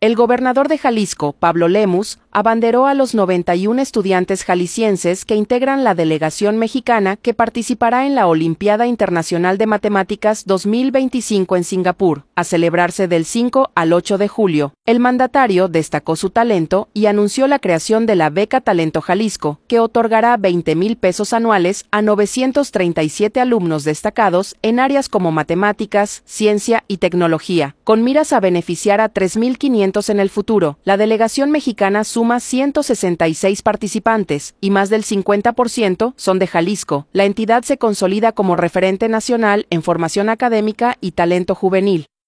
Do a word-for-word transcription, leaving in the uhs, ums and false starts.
El gobernador de Jalisco, Pablo Lemus, abanderó a los noventa y uno estudiantes jaliscienses que integran la delegación mexicana que participará en la Olimpiada Internacional de Matemáticas dos mil veinticinco en Singapur, a celebrarse del cinco al ocho de julio. El mandatario destacó su talento y anunció la creación de la Beca Talento Jalisco, que otorgará veinte mil pesos anuales a novecientos treinta y siete alumnos destacados en áreas como matemáticas, ciencia y tecnología, con miras a beneficiar a tres mil quinientos en el futuro. La delegación mexicana suma ciento sesenta y seis participantes y más del cincuenta por ciento son de Jalisco. La entidad se consolida como referente nacional en formación académica y talento juvenil.